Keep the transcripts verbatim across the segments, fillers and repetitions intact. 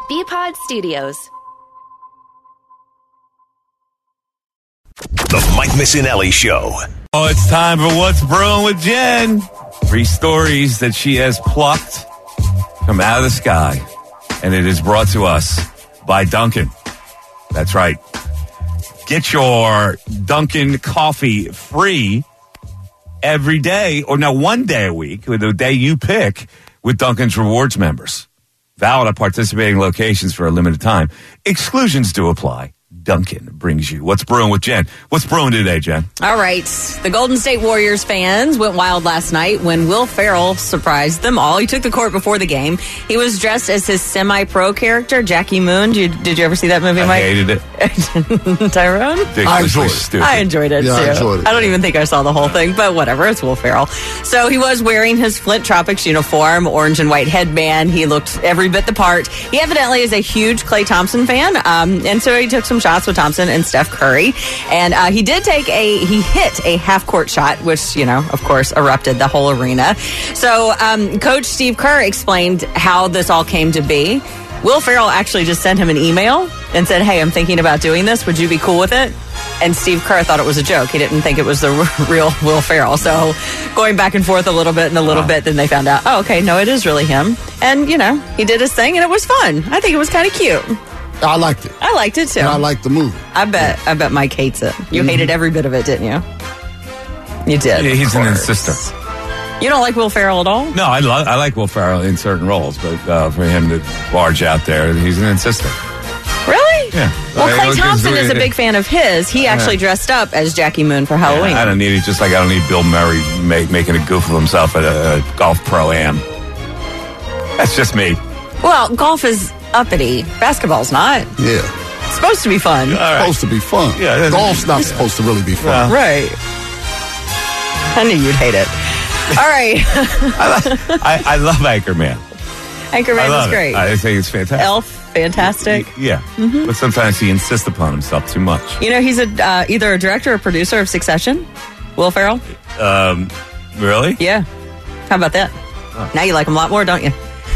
B-Pod Studios. The Mike Missinelli Show. Oh, it's time for What's Brewing with Jen. Three stories that she has plucked from out of the sky. And it is brought to us by Dunkin'. That's right. Get your Dunkin' coffee free every day, or no, one day a week, with the day you pick, with Dunkin's Rewards members. Valid at participating locations for a limited time. Exclusions do apply. Dunkin' brings you What's Brewing with Jen. What's brewing today, Jen? All right. The Golden State Warriors fans went wild last night when Will Ferrell surprised them all. He took the court before the game. He was dressed as his semi-pro character, Jackie Moon. Did you, did you ever see that movie, I Mike? hated it. Tyrone? I enjoyed it. Stupid. I enjoyed it, yeah, too. I enjoyed it. I don't even think I saw the whole thing, but whatever. It's Will Ferrell. So he was wearing his Flint Tropics uniform, orange and white headband. He looked every bit the part. He evidently is a huge Klay Thompson fan, um, and so he took some shots with Thompson and Steph Curry. And uh, he did take a, he hit a half-court shot, which, you know, of course, erupted the whole arena. So um, Coach Steve Kerr explained how this all came to be. Will Ferrell actually just sent him an email and said, hey, I'm thinking about doing this. Would you be cool with it? And Steve Kerr thought it was a joke. He didn't think it was the r- real Will Ferrell. So going back and forth a little bit and a little Wow. bit, then they found out, oh, okay, no, it is really him. And, you know, he did his thing and it was fun. I think it was kind of cute. I liked it. I liked it too. And I liked the movie. I bet. I bet Mike hates it. You mm-hmm. hated every bit of it, didn't you? You did. Yeah, he's an insister. You don't like Will Ferrell at all? No, I, lo- I like Will Ferrell in certain roles, but uh, for him to barge out there, he's an insister. Really? Yeah. Well, I, Klay Thompson is a big fan of his. He actually yeah. dressed up as Jackie Moon for Halloween. Yeah, I don't need it, just like I don't need Bill Murray make, making a goof of himself at a, a golf pro-am. That's just me. Well, golf is uppity. Basketball's not. Yeah. It's supposed to be fun. It's right. supposed to be fun. Yeah, golf's not yeah. supposed to really be fun. Yeah. Right. I knew you'd hate it. All right. I, I, I love Anchorman. Anchorman is great. It. I think it's fantastic. Elf, fantastic. Yeah. Mm-hmm. But sometimes he insists upon himself too much. You know, he's a uh, either a director or producer of Succession. Will Ferrell? Um, really? Yeah. How about that? Oh. Now you like him a lot more, don't you?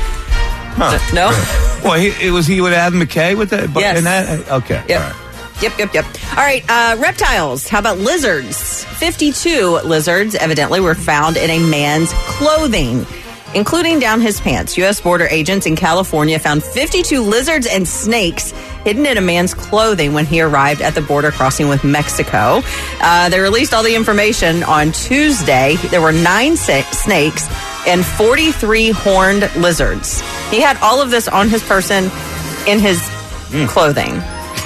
Huh. No? Well, he, it was he with Adam McKay with that? Yes. In that? Okay. Yep. All right. Yep, yep, yep. All right, uh, reptiles. How about lizards? fifty-two lizards evidently were found in a man's clothing, including down his pants. U S border agents in California found fifty-two lizards and snakes hidden in a man's clothing when he arrived at the border crossing with Mexico. Uh, they released all the information on Tuesday. There were nine sa- snakes and forty-three horned lizards. He had all of this on his person in his mm. clothing.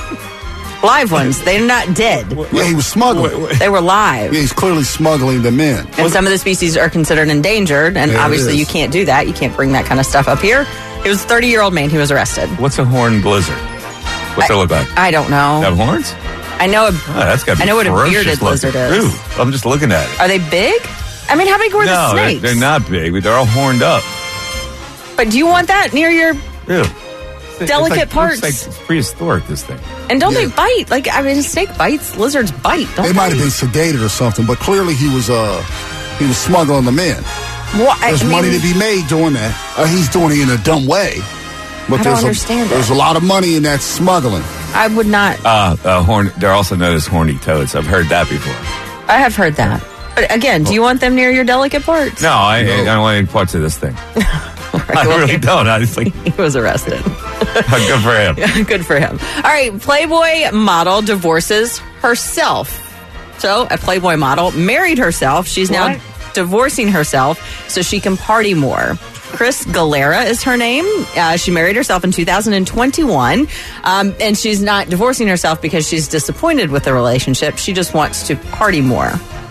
Live ones. They're not dead. Yeah, he was smuggling. They were live. Yeah, he's clearly smuggling them in. And some of the species are considered endangered, and yeah, obviously you can't do that. You can't bring that kind of stuff up here. It was a thirty-year-old man. He was arrested. What's a horned lizard? What's I, it look like? I don't know. They have horns? I know. A, oh, that's gotta be I know what a bearded looking. lizard is. Ooh, I'm just looking at it. Are they big? I mean, how big were no, the snakes? They're, they're not big, but they're all horned up. But do you want that near your Ew. delicate like, parts? It's like it's prehistoric, this thing. And don't yeah. they bite? Like, I mean, a snake bites. Lizards bite. Don't they? They might have been sedated or something, but clearly he was uh he was smuggling them in. Well, there's I mean, money to be made doing that. Uh, he's doing it in a dumb way. But I there's don't understand a, it. There's a lot of money in that smuggling. I would not. Uh, uh, horn. They're also known as horny toads. I've heard that before. I have heard that. But again, do you want them near your delicate parts? No, I, no. I don't want any parts of this thing. right, I well, really don't. I just like he was arrested. Good for him. Good for him. All right, Playboy model divorces herself. So, a Playboy model married herself. She's now what? divorcing herself so she can party more. Chris Galera is her name. Uh, she married herself in two thousand twenty-one, um, and she's not divorcing herself because she's disappointed with the relationship. She just wants to party more.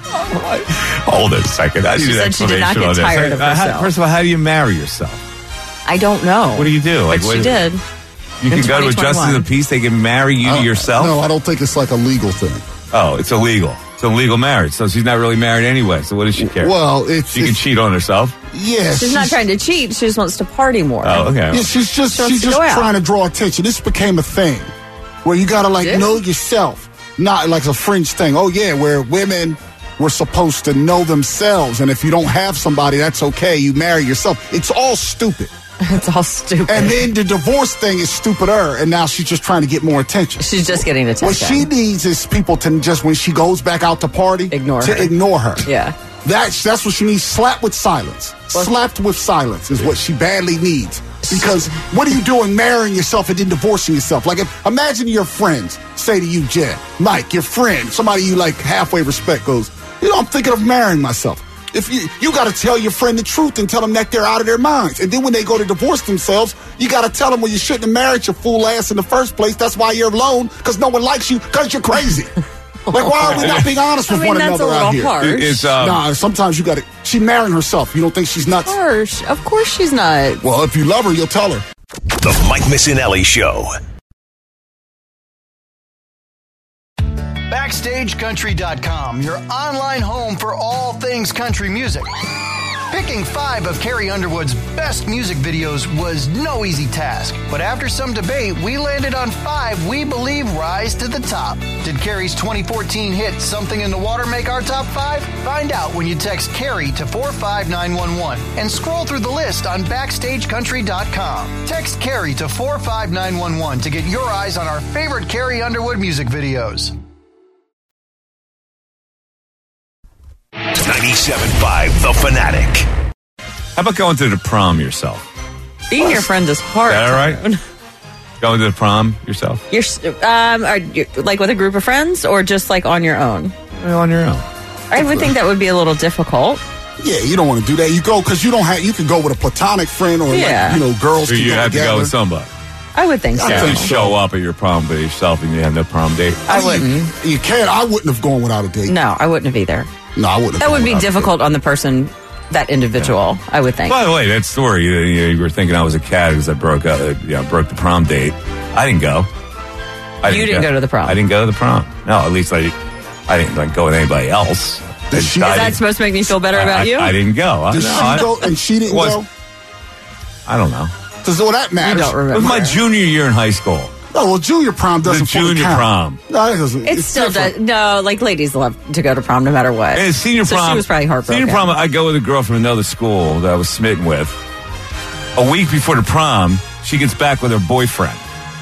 Hold it a second. I she said she did not get tired of herself. How, first of all, how do you marry yourself? I don't know. What do you do? Like, but she did. You can go to a justice of the peace. They can marry you to yourself. No, I don't think it's like a legal thing. Oh, it's illegal. It's a legal marriage, so she's not really married anyway. So what does she care? Well, it's she it's, can cheat on herself. Yes, she's, she's not trying to cheat. She just wants to party more. Oh, okay. Yeah, she's just she she's just trying to draw attention. This became a thing where you gotta like know yourself, not like a fringe thing. Oh yeah, where women were supposed to know themselves, and if you don't have somebody, that's okay. You marry yourself. It's all stupid. It's all stupid. And then the divorce thing is stupider, and now she's just trying to get more attention. She's just getting attention. What she needs is people to just, when she goes back out to party, Ignore to her. ignore her. Yeah. That's that's what she needs. Slapped with silence. Well, Slapped with silence is what she badly needs. Because what are you doing marrying yourself and then divorcing yourself? Like, if, imagine your friends say to you, Jen, Mike, your friend, somebody you like halfway respect goes, you know, I'm thinking of marrying myself. If you you got to tell your friend the truth and tell them that they're out of their minds. And then when they go to divorce themselves, you got to tell them, well, you shouldn't have married your fool ass in the first place. That's why you're alone, because no one likes you, because you're crazy. Like, why are we not being honest with I mean, one that's another a little out here? harsh. It's, um, Nah, sometimes you got to. She marrying herself. You don't think she's nuts? Harsh. Of course she's not. Well, if you love her, you'll tell her. The Mike Missinelli Show. Backstage Country dot com, your online home for all things country music. Picking five of Carrie Underwood's best music videos was no easy task, but after some debate, we landed on five we believe rise to the top. Did Carrie's twenty fourteen hit Something in the Water make our top five? Find out when you text Carrie to four five nine one one and scroll through the list on Backstage Country dot com. Text Carrie to four five nine one one to get your eyes on our favorite Carrie Underwood music videos. ninety-seven point five The Fanatic. How about going to the prom yourself? Being your friend is hard. Is that all right? Going to the prom yourself? You're um, are you, like with a group of friends, or just like on your own? Well, on your own. I would think that would be a little difficult. Yeah, you don't want to do that. You go because you don't have. You can go with a platonic friend, or Yeah. like, you know, girls. So can you go have to together. go with somebody. I would think so. I Yeah, think you so. show up at your prom by yourself and you have no prom date. I mean, wouldn't. You, you can't. I wouldn't have gone without a date. No, I wouldn't have either. No, I wouldn't. Have That gone would be without a difficult on the person, that individual. I would think. By the way, that story, you, you were thinking I was a cat because I broke up, uh, you know, broke the prom date. I didn't go. I You didn't go to the prom. I didn't go to the prom. No, at least I, I didn't like go with anybody else. Did she- I Is that didn't- supposed to make me feel better I- about I, you? I didn't go. I, Did no, she I- go and she didn't was- go? I don't know. Because all that matters. You don't It remember. was my junior year in high school. No, well, junior prom doesn't. The fully junior count. prom. No, it doesn't. It it's still different. does. No, like ladies love to go to prom no matter what. And senior so prom. she was probably heartbroken. Senior prom, I go with a girl from another school that I was smitten with. A week before the prom, she gets back with her boyfriend.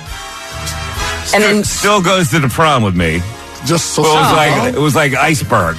And then Still goes to the prom with me. Just so. Well, it was she- like it was like iceberg.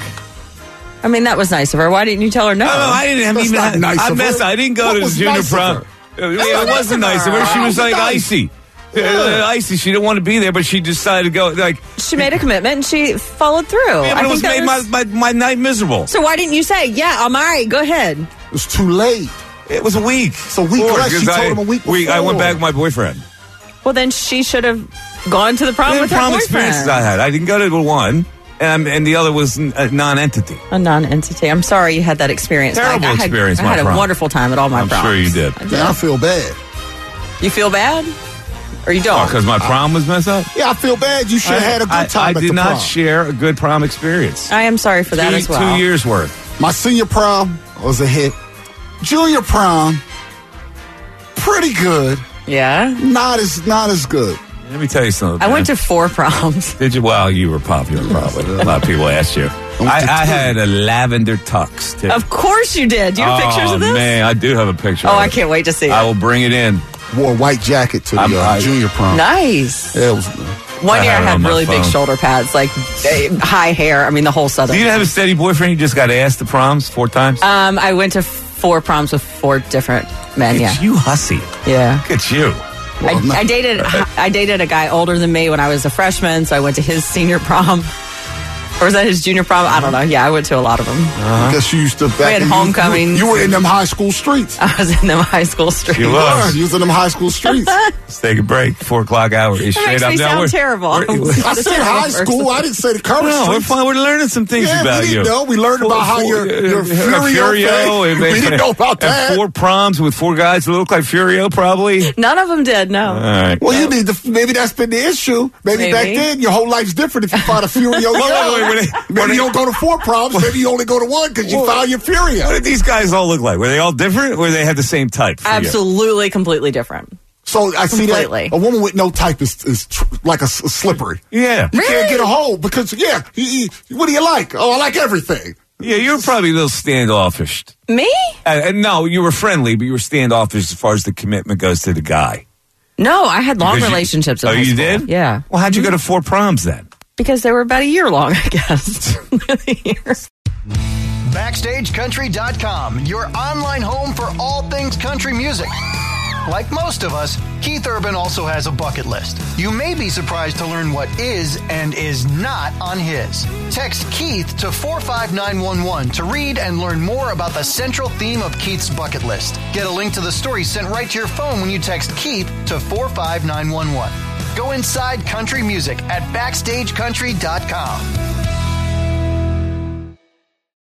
I mean, that was nice of her. Why didn't you tell her no? No, no, I didn't have That's even. not nice I of messed. her. I didn't go What to the was junior nice of prom. her? It, not it nice wasn't of nice of her. her. She was How was like it nice? icy. Uh, icy. She didn't want to be there, but she decided to go. Like, She made a commitment and she followed through. yeah, but I it think was that made was- my, my my night miserable. So why didn't you say, yeah, I'm all right, go ahead? It was too late. It was a week. a week Before, less. She because told I, him a week we- I went before. back with my boyfriend. Well, then she should have gone to the prom The with her prom boyfriend. experiences I had. I didn't go to the one, and, and the other was n- a non-entity. A non-entity. I'm sorry you had that experience. Terrible I, I had, experience, I my had a prom. wonderful time at all my I'm proms. sure you did. I did. Man, I feel bad. You feel bad? Or you don't? Because my prom was messed up. Yeah, I feel bad. You should have had a good I, time I at did the not prom. share a good prom experience. I am sorry for that two, as well. Two years worth. My senior prom was a hit. Junior prom, pretty good. Yeah. Not as not as good. Let me tell you something. I man. went to four proms. Did you? Well, you were popular, probably. A lot of people asked you. went I, to I two. had a lavender tux, too. Of course you did. Do you have oh, pictures of this? man, I do have a picture Oh, of I it. can't wait to see it. I will bring it in. Wore a white jacket to the I'm- uh, I- junior prom. Nice. Yeah, it was. One I year I have it had on my really big phone. shoulder pads, like eh, high hair. I mean, the whole southern. Do you have a steady boyfriend? You just got asked to proms four times? Um, I went to four proms with four different men. Yeah, It's you hussy. yeah. Look at you. Well, I, no. I dated I dated a guy older than me when I was a freshman, so I went to his senior prom. Or was that his junior prom? I don't know. Yeah, I went to a lot of them. I guess you used to. Back had in- you- homecomings. You, you were in them high school streets. I was in them high school streets. You You was. were. You was in them high school streets. Let's take a break. Four o'clock hour. It's That straight makes up me now. sound We're- terrible. we're- I said high school. I didn't say the current No, we're streets. fine. We're learning some things Yeah, about we you. didn't know. We learned about how you're- you're Furio thing. and We didn't know about and that. four proms with four guys that look like Furio, probably. None of them did. No. All right. Well, you need to. Maybe that's been the issue. Maybe, Maybe. back then your whole life's different if you find a Furio. wait, wait, wait, wait. Maybe you don't go to four proms. Maybe you only go to one because you Well, found your What Furio. did these guys all look like? Were they all different, or they had the same type? for you? Absolutely, completely different. So I see that Completely. a woman with no type is, is tr- like a, s- slippery. Yeah. You Really? can't get a hold because yeah. You, you- what do you like? Oh, I like everything. Yeah, you were probably a little standoffish. Me? Uh, and no, you were friendly, but you were standoffish as far as the commitment goes to the guy. No, I had long Because you- relationships. in Oh, high you school. did? Yeah. Well, how'd you go to four proms then? Because they were about a year long, I guess. Years. Backstage Country dot com, your online home for all things country music. Like most of us, Keith Urban also has a bucket list. You may be surprised to learn what is and is not on his. Text Keith to four five nine one one to read and learn more about the central theme of Keith's bucket list. Get a link to the story sent right to your phone when you text Keith to four five nine one one. Go inside country music at Backstage Country dot com.